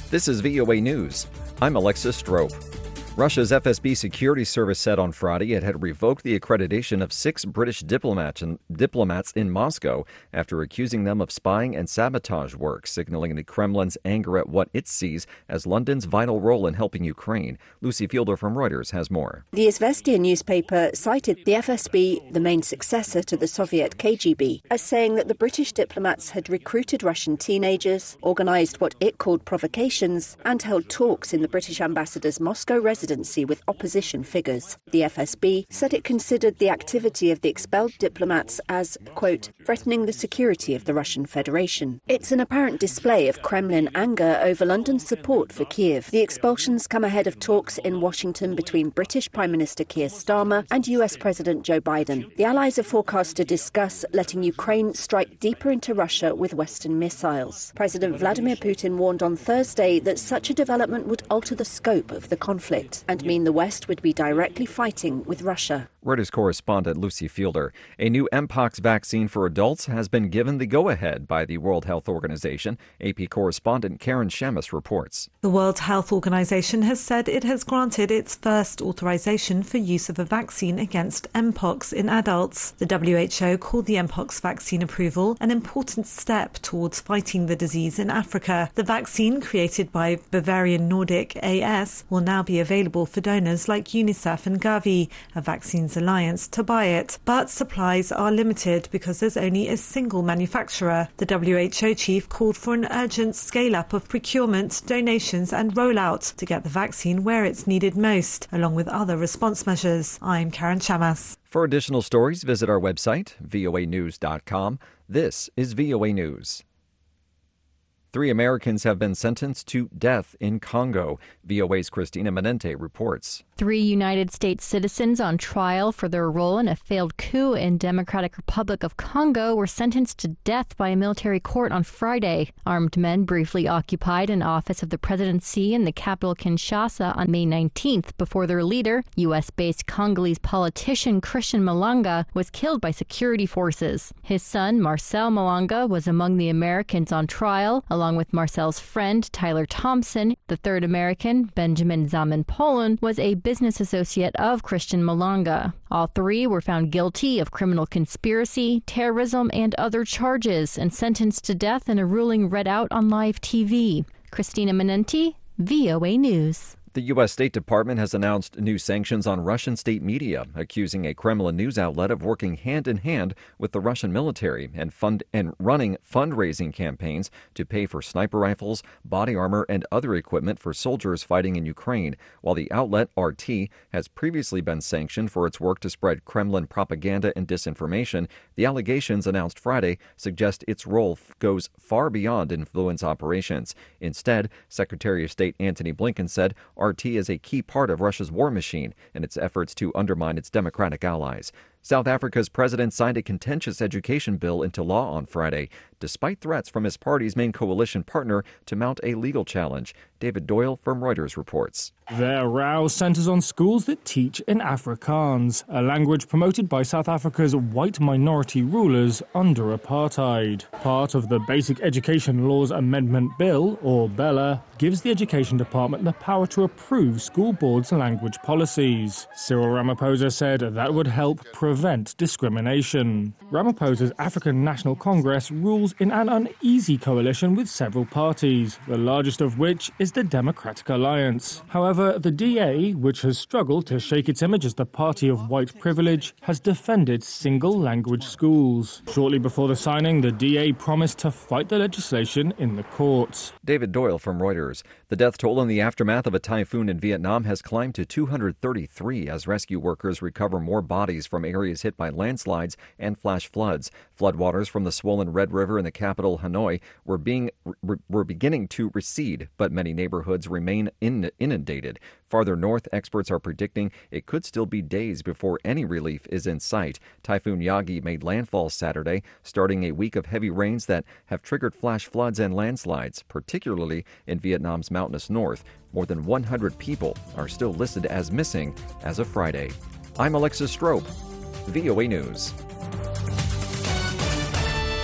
This is VOA News. I'm Alexis Strope. Russia's FSB security service said on Friday it had revoked the accreditation of 6 British diplomats in Moscow after accusing them of spying and sabotage work, signaling the Kremlin's anger at what it sees as London's vital role in helping Ukraine. Lucy Fielder from Reuters has more. The Izvestia newspaper cited the FSB, the main successor to the Soviet KGB, as saying that the British diplomats had recruited Russian teenagers, organised what it called provocations, and held talks in the British ambassador's Moscow residence with opposition figures. The FSB said it considered the activity of the expelled diplomats as, quote, threatening the security of the Russian Federation. It's an apparent display of Kremlin anger over London's support for Kiev. The expulsions come ahead of talks in Washington between British Prime Minister Keir Starmer and US President Joe Biden. The allies are forecast to discuss letting Ukraine strike deeper into Russia with Western missiles. President Vladimir Putin warned on Thursday that such a development would alter the scope of the conflict and mean the West would be directly fighting with Russia. Reuters correspondent Lucy Fielder. A new Mpox vaccine for adults has been given the go-ahead by the World Health Organization. AP correspondent Karen Shamus reports. The World Health Organization has said it has granted its first authorization for use of a vaccine against Mpox in adults. The WHO called the Mpox vaccine approval an important step towards fighting the disease in Africa. The vaccine, created by Bavarian Nordic AS, will now be available for donors like UNICEF and Gavi, a vaccines alliance, to buy it. But supplies are limited because there's only a single manufacturer. The WHO chief called for an urgent scale-up of procurement, donations and rollout to get the vaccine where it's needed most, along with other response measures. I'm Karen Shamas. For additional stories, visit our website, voanews.com. This is VOA News. 3 Americans have been sentenced to death in Congo. VOA's Christina Menente reports. 3 United States citizens on trial for their role in a failed coup in Democratic Republic of Congo were sentenced to death by a military court on Friday. Armed men briefly occupied an office of the presidency in the capital Kinshasa on May 19th before their leader, U.S.-based Congolese politician Christian Malanga, was killed by security forces. His son, Marcel Malanga, was among the Americans on trial, along with Marcel's friend, Tyler Thompson. The third American, Benjamin Zaman-Polan, was a business associate of Christian Malanga. All 3 were found guilty of criminal conspiracy, terrorism, and other charges and sentenced to death in a ruling read out on live TV. Christina Menente, VOA News. The U.S. State Department has announced new sanctions on Russian state media, accusing a Kremlin news outlet of working hand-in-hand with the Russian military and running fundraising campaigns to pay for sniper rifles, body armor, and other equipment for soldiers fighting in Ukraine, while the outlet, RT, has previously been sanctioned for its work to spread Kremlin propaganda and disinformation. The allegations announced Friday suggest its role goes far beyond influence operations. Instead, Secretary of State Antony Blinken said RT is a key part of Russia's war machine and its efforts to undermine its democratic allies. South Africa's president signed a contentious education bill into law on Friday, despite threats from his party's main coalition partner to mount a legal challenge. David Doyle from Reuters reports. Their row centres on schools that teach in Afrikaans, a language promoted by South Africa's white minority rulers under apartheid. Part of the Basic Education Laws Amendment Bill, or BELA, gives the Education Department the power to approve school boards' language policies. Cyril Ramaphosa said that would help prevent discrimination. Ramaphosa's African National Congress rules in an uneasy coalition with several parties, the largest of which is the Democratic Alliance. However, the DA, which has struggled to shake its image as the party of white privilege, has defended single-language schools. Shortly before the signing, the DA promised to fight the legislation in the courts. David Doyle from Reuters. The death toll in the aftermath of a typhoon in Vietnam has climbed to 233 as rescue workers recover more bodies from areas hit by landslides and flash floods. Floodwaters from the swollen Red River in the capital, Hanoi, were beginning to recede, but many neighborhoods remain inundated. Farther north, experts are predicting it could still be days before any relief is in sight. Typhoon Yagi made landfall Saturday, starting a week of heavy rains that have triggered flash floods and landslides, particularly in Vietnam's mountainous north. More than 100 people are still listed as missing as of Friday. I'm Alexis Strope, VOA News.